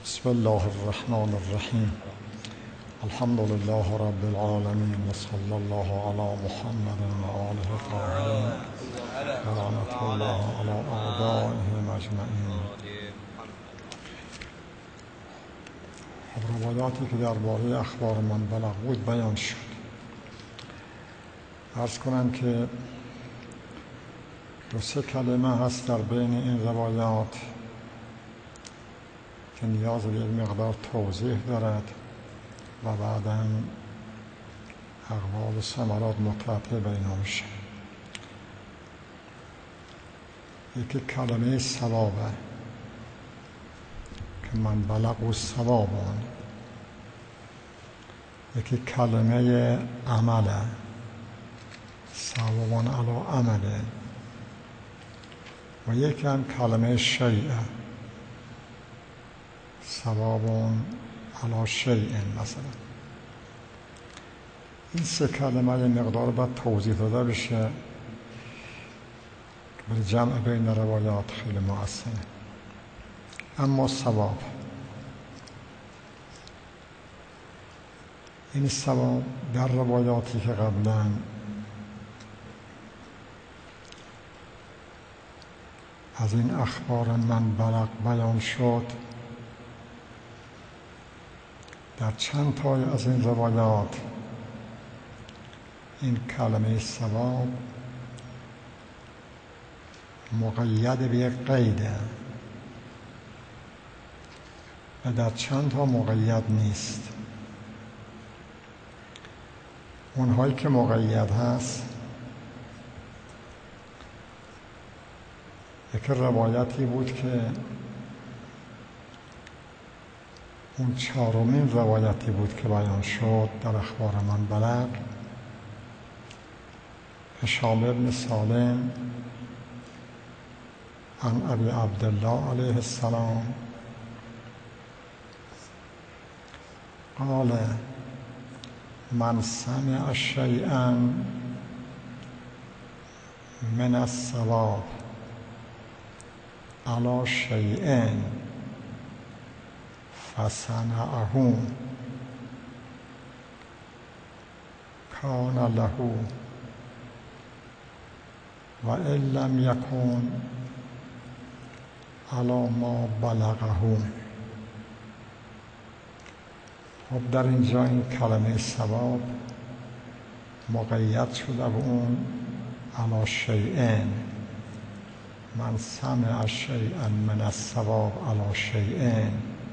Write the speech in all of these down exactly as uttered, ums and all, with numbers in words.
بسم الله الرحمن الرحیم. الحمد لله رب العالمین و صلی الله علی محمد و آله الطاهرین و لعنة الله علی اعدائهم اجمعین. روایاتی که درباره اخبار من بلغ بود بیان شد. عرض کنم که دو سه کلمه هست در بین این روایات که نیاز به یک مقدار توضیح دارد و بعداً اقوال و ثمرات متقطع بیان میشه. یکی کلمه ثوابه که من بلغ و ثوابان، یکی کلمه عمله ثوابان علی عمله، و یکی هم کلمه شیعه ثوابون علی شیء. مثلا این سه کلمه یه مقدار باید توضیح داده بشه که برای جمع بین روایات خیلی مؤثره. اما ثواب، این ثواب در روایاتی که قبلا از این اخبار من بلغ بیان شد، در چند تای از این روایات این کلمه ثواب مقید به یک قیده و در چند تا مقید نیست. اونهایی که مقید هست، یک روایتی بود که اون چهارمین روایتی بود که بیان شد در اخبار من بلغ. هشام بن سالم عن ابی عبدالله علیه السلام قال من سمع شیئا من الثواب علی شیء فصنعه کان له و ان لم یکن علی ما بلغه. خب در اینجا این کلمه ثواب مقید شده به اون علی شیء. من سمع شیئا من الثواب علی شیء،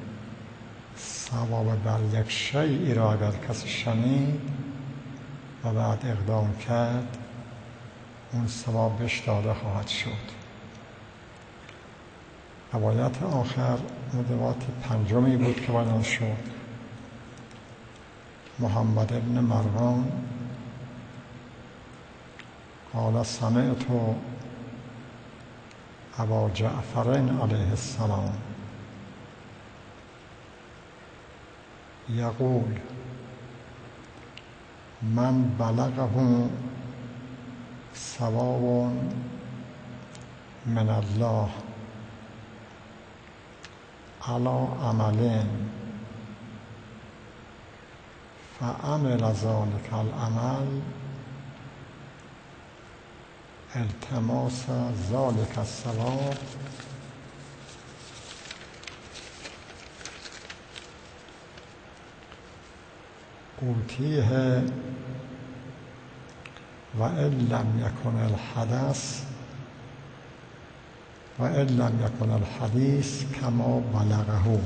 ثواب بر یک شیئی را اگر کسی شنید و بعد اقدام کرد، اون ثواب بهش داده خواهد شد. روایت آخر روایت پنجمی بود که بیان شد. محمد ابن مروان قال سمعت ابا جعفر علیه السلام یقول من بلغه ثواب من الله علی عمل فعمل ذلك العمل التماس ذلك الثواب اوتیه و ان لم یکن الحدث و ان لم یکن الحدیث کما بلغه.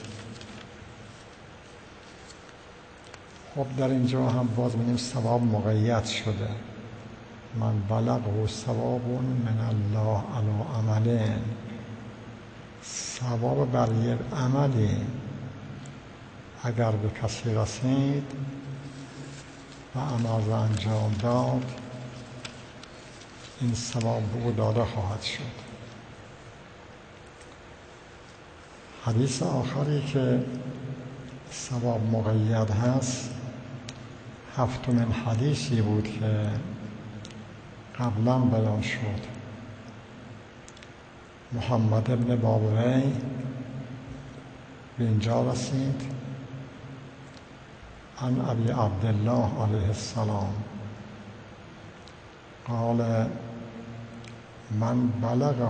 خب در اینجا هم باز می‌بینیم ثواب مقید شده. من بلغه ثواب من الله علی عمل، ثواب بر یک عملی اگر به کسی رسید و عمل را انجام داد، این ثواب به او داده خواهد شد. حدیث آخری که ثواب مقید هست هفتمین حدیثی بود که قبلا بیان شد. محمد ابن بابوی به اینجا رسید عن ابی عبدالله علیه السلام قال من بلغه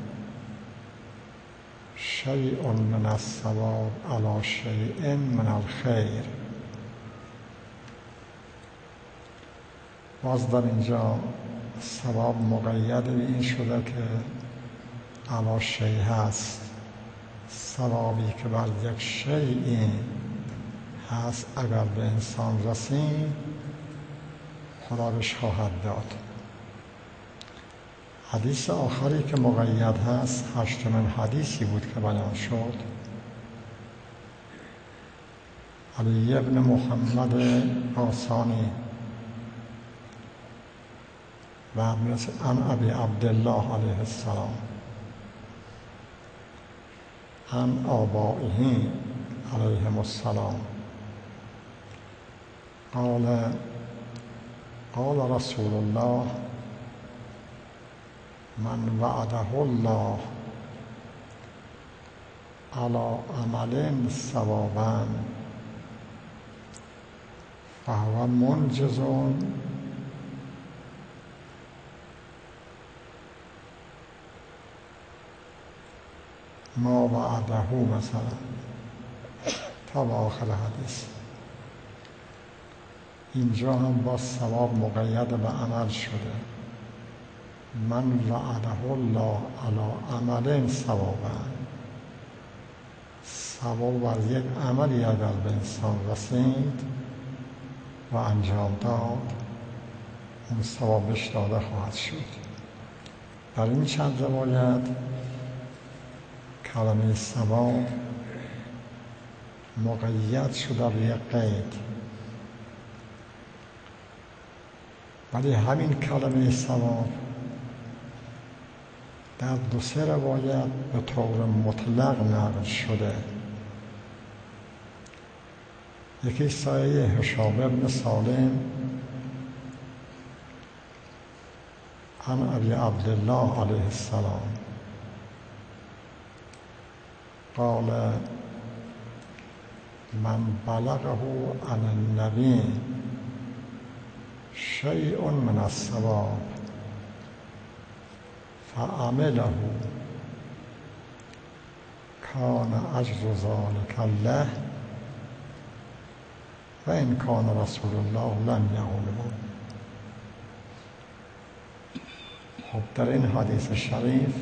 شیء من الثواب علی شیء من الخیر. باز در اینجا ثواب مقید به این شده که علی شیء هست، ثوابی که بر یک شیئی هست اگر به انسان رسید خدا بهش خواهد داد. حدیث آخری که مقید هست هشتمین حدیثی بود که بیان شد. علی ابن محمد قاسانی و مثل عن ابی عبدالله علیه السلام عن آبائه علیهم السلام قال قال رسول الله من وعده الله على عمل ثوابا فهو منجز ما وعده مثلا تا به آخر حدیث. اینجا هم با ثواب مقید به عمل شده. من وعده الله علی عمل ثوابا، ثواب بر یک عملی اگر به انسان رسید و انجام داد اون ثوابش داده خواهد شد. در این چند روایت کلمه ثواب مقید شده به یک قید، ولی همین کلمه ثواب در دو سه روایت به طور مطلق نقل شده. یکی سایه هشام بن سالم عن ابی عبدالله علیه السلام قال من بلغه عن النبی شیء من الثواب فعمله کان اجر ذلک له و این کان رسول الله لم یقله. خب در این حدیث شریف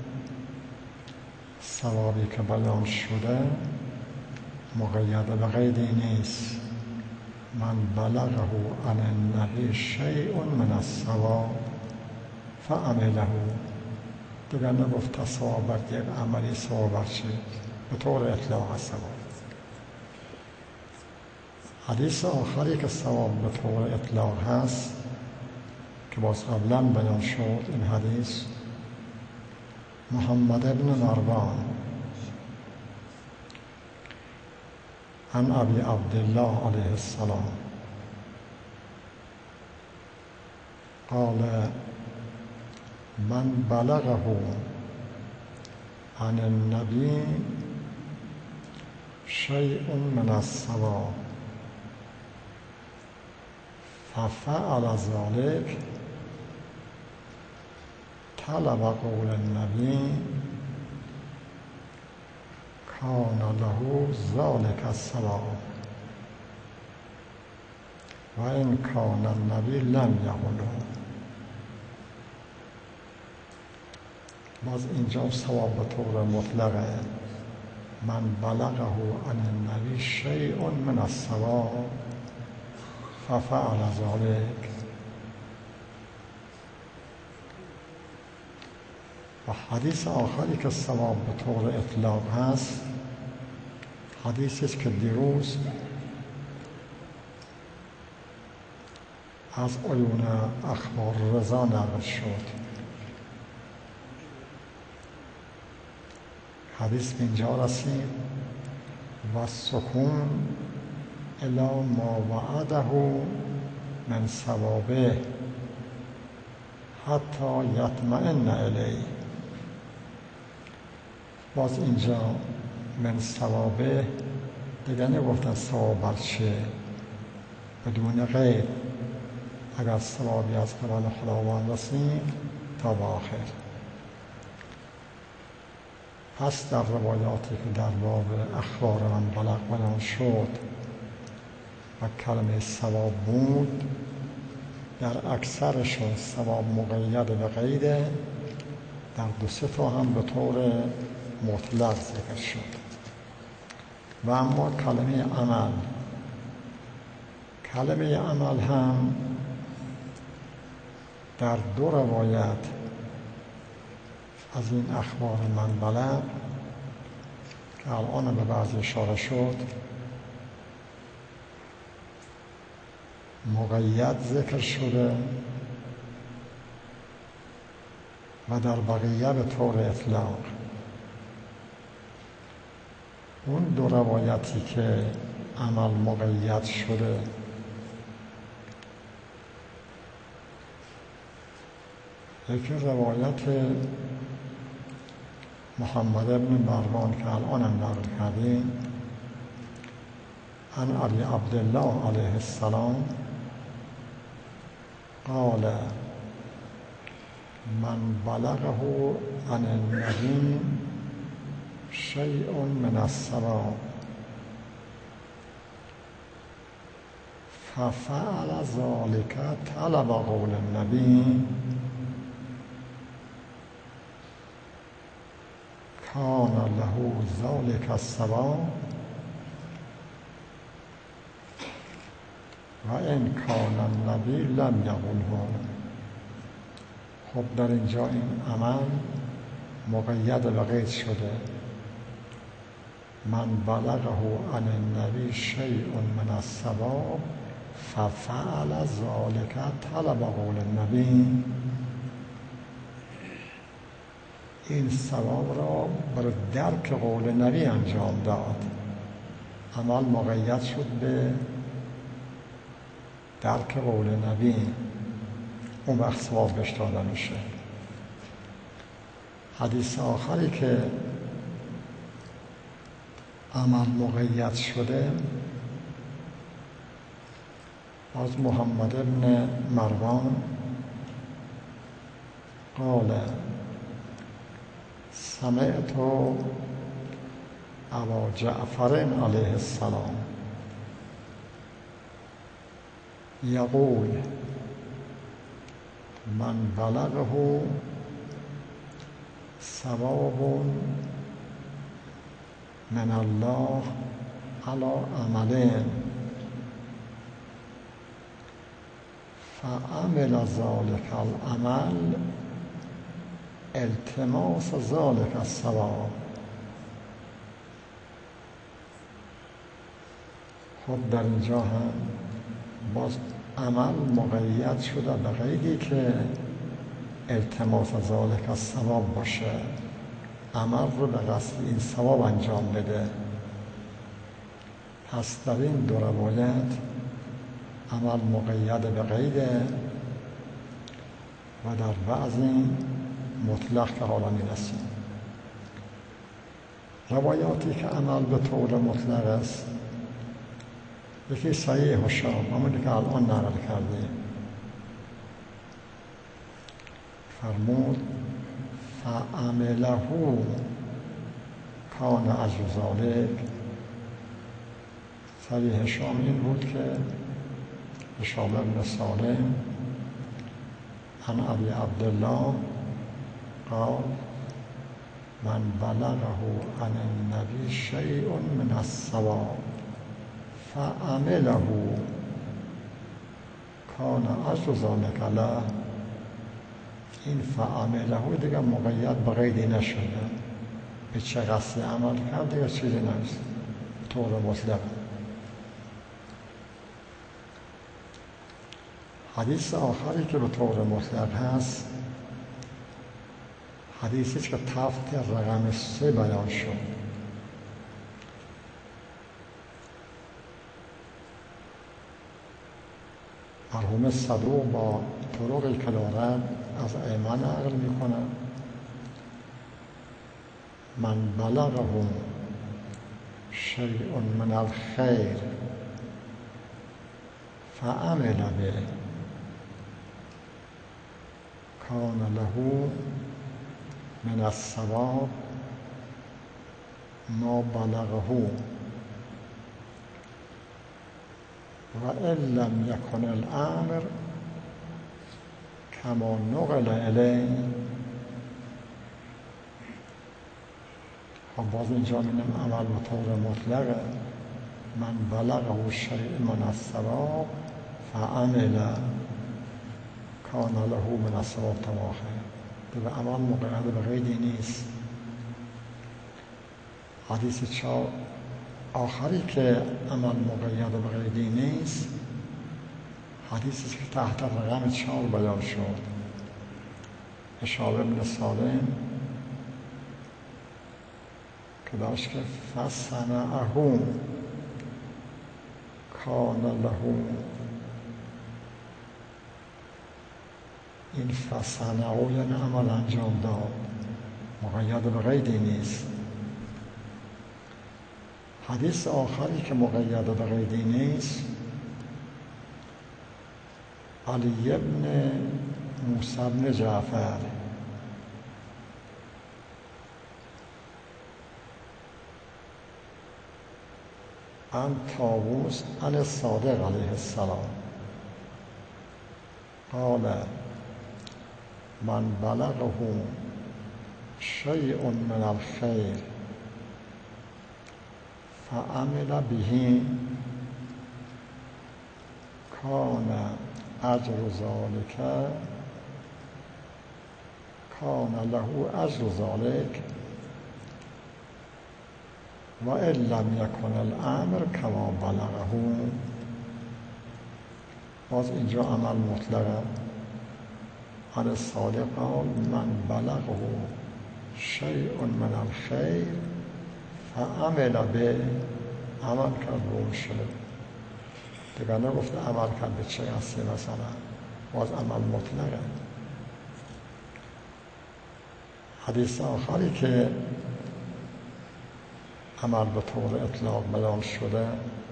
ثوابی که بیان شده مقید به قیدی نیست. من بلغه عن النبی شیء من الثواب فعمله، دیگر نگفت ثواب بر یک عملی ثواب بر چه، به طور اطلاق ثواب. حدیث آخری که ثواب به طور اطلاق هست که باز قبلا بیان شد، این حدیث محمد ابن مروان عن ابی عبدالله علیه السلام قال من بلغه عن النبی شیء من الثواب ففعل ذلك طلب قول النبی کان له ذلك الثواب و این کان النبی لم یقله. باز اینجا ثواب به طور مطلقه. من بلغه عن النبی شیء من الثواب ففعل ذلك. و حدیث آخری که ثواب به طور اطلاق هست حدیثی است که دیروز از عیون اخبار رضا نقل شد. حدیث به اینجا رسید و سکون الی ما وعده من ثوابه حتی یطمئن الیه. باز اینجا من ثوابه دیگه نگفتن ثواب بر چه، بدون غیر. اگر ثوابی از قبل خداوند رسیم تا به آخر. پس در روایاتی که در باب اخبار من بلغ بیان شد و کلمه ثواب بود، در اکثرشون ثواب مقید به قیده، در دو سه تا هم به طور مطلق ذکر شد. و اما کلمه عمل کلمه عمل هم در دو روایت از این اخبار من بلغ که الان به بعضی اشاره شد مقید ذکر شده و در بقیه به طور اطلاق. اون دو روایتی که عمل مقید شده یکی روایت محمد بن مروان که الان هم نقل کردیم عن علی عبدالله علیه السلام قال من بلغه عن النبی شیء من الثواب ففعل ذلك طلب قول النبی کان له ذلك الثواب و این کان النبی لم یقله. خب در اینجا این عمل مقید به قید شده. من بلغه عن النبی شیء من الثواب ففعل ذلك طلب قول النبی. این ثواب را بر درک قول نبی انجام داد. عمل مقید شد به درک قول نبی، اون وقت ثواب بهش داده میشه. حدیث آخری که عمل مقید شده از محمد بن مروان قال سمعت ابا جعفر علیه السلام یقول من بلغه ثواب من الله علی عمل فعمل ذلك العمل التماس ذلك الثواب. خب در اینجا هم باز عمل مقید شده به قیدی که التماس ذلك الثواب باشه، عمل رو به قصد این ثواب انجام بده. پس در این دو روایت عمل مقید به قیده و در بعضی مطلق که حالا می‌رسیم. روایاتی که عمل به طور مطلق است یکی صحیح هشام همونی که الان نقل کردیم فرمود فعمله کان اجر ذلک. صحیح هشام این بود که هشام بن سالم عن ابی عبدالله قال من بلغه عن النبی شیء من الثواب فعمله کان اجر ذلک له. این فعمله دیگه مقید به قیدی نشده، به چه قصدی عمل کرد دیگه چیزی نیست، طور مطلق. حدیث آخری که به طور مطلق هست حدیثی که تحت رقم سه بیان شد. مرحوم صدوق با طرقی که دارد از ائمه نقل میکنه من بلغه شیء من الخیر فعمل به کان له من الثواب ما بلغه و ان لم یکن الامر کما نقل الیه. خب باز اینجا می‌بینیم عمل به طور مطلقه. من بلغه شیء من الثواب فعمل کان له من الثواب تواخر. دیگه عمل مقید به قیدی نیست. حدیث چهار آخری که عمل مقید به قیدی نیست حدیثی که تحت رقم چهار بیان شد. اشاره ابن سالم که داشت که فصنعه کان له، این فصنعه یعنی عمل انجام داد، مقید به قیدی نیست. حدیث آخری که مقید به قیدی نیست علی ابن موسی بن جعفر عن طاووس عن الصادق علیه السلام قال من بلغه شیء من الخیر فعمل به کان اجر ذلك کان له اجر ذلك و ان لم یکن الامر کما بلغه. باز اینجا عمل مطلقه. عن الصادق قال من بلغه شیء من الخیر فعمل به، عمل کرد به اون شده. دیگر نگفته عمل کرد به چه هستی، مثلا باز عمل مطلقه. حدیث آخری که عمل به طور اطلاق بیان شده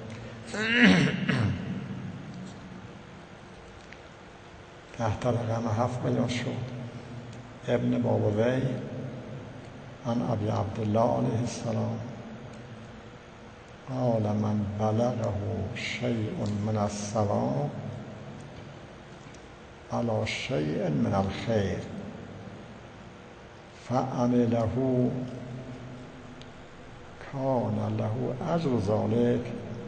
تحت رقم هفت بیان شد. ابن بابوی عن ابی عبدالله علیه السلام قال من بلغه شیء من الثواب علی شیء من الخیر فعمله کان له اجر ذلك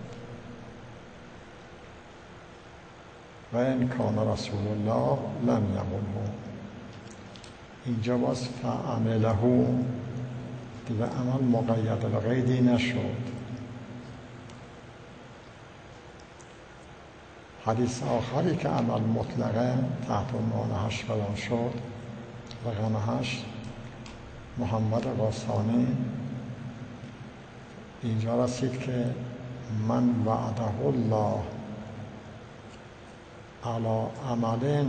و ان کان رسول الله لم یقله. اینجا باز فعمله دیگه عمل مقید به قیدی نشد. حدیث آخری که عمل مطلقه تحت عنوان هشت بیان شد، رقم هشت، محمد غاسانی اینجا رسید که من وعده الله علی عمل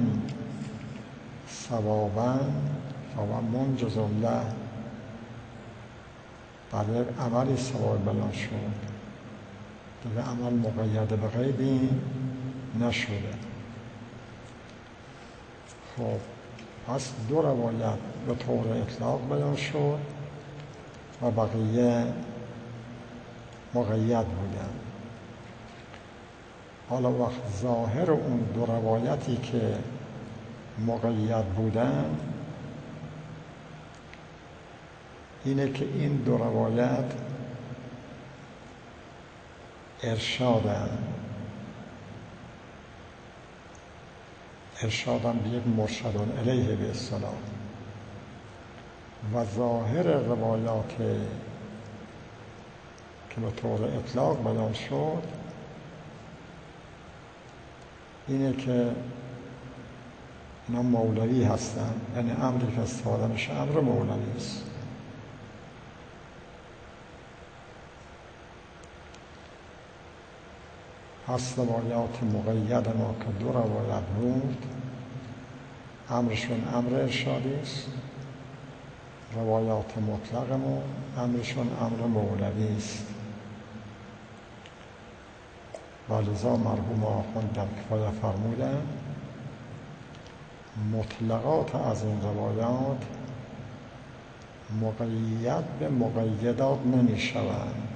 ثوابا فهو منجز له. بعد یک عملی ثواب بیان شد، دیگه عمل مقید به قیدی نشده. خب پس دو روایت به طور اطلاق بیان شد و بقیه مقید بودن. حالا وقت ظاهر اون دو روایتی که مقید بودن اینه که این دو روایت ارشادن ارشادن به یک مرشدان الیه به اصطلاح. و ظاهر روایات که به طور اطلاق بیان شد اینه که اینا مولوی هستن، یعنی امری که استفاده میشه امر مولوی است. پس روایات مقید ما که دو روایت بود امرشون امر ارشادی است، روایات مطلق ما امرشون امر مولوی است. و لذا مرحوم آخوند در کفایه فرمودند مطلقات از این روایات مقید به مقیدات نمی شوند،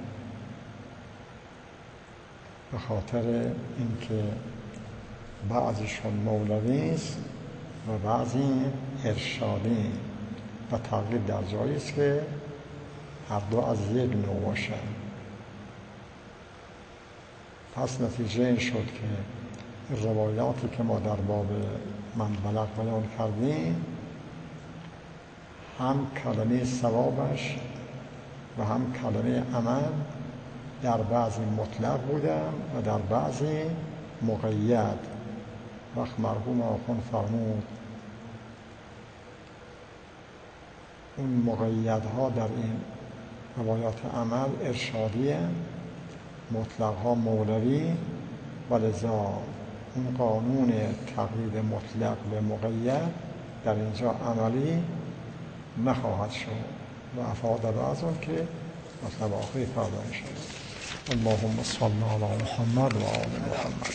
به خاطر اینکه بعضیشون مولوی است و بعضی ارشادی و تقلید در جایی است که هر دو از یک نوع باشند. پس نتیجه این شد که روایاتی که ما در باب من بلغ بیان کردیم هم کلمه ثوابش و هم کلمه عمل در بعضی مطلق بودن و در بعضی مقید. وقت مرحوم آخوند فرمود اون مقیدها در این روایات عمل ارشادی هستند، مطلقها مولوی، و لذا اون قانون تقلید مطلق به مقید در اینجا عملی نخواهد شد و افاد بعضون که مطلب آخری فردا شد. اللهم صل علی محمد و آل محمد.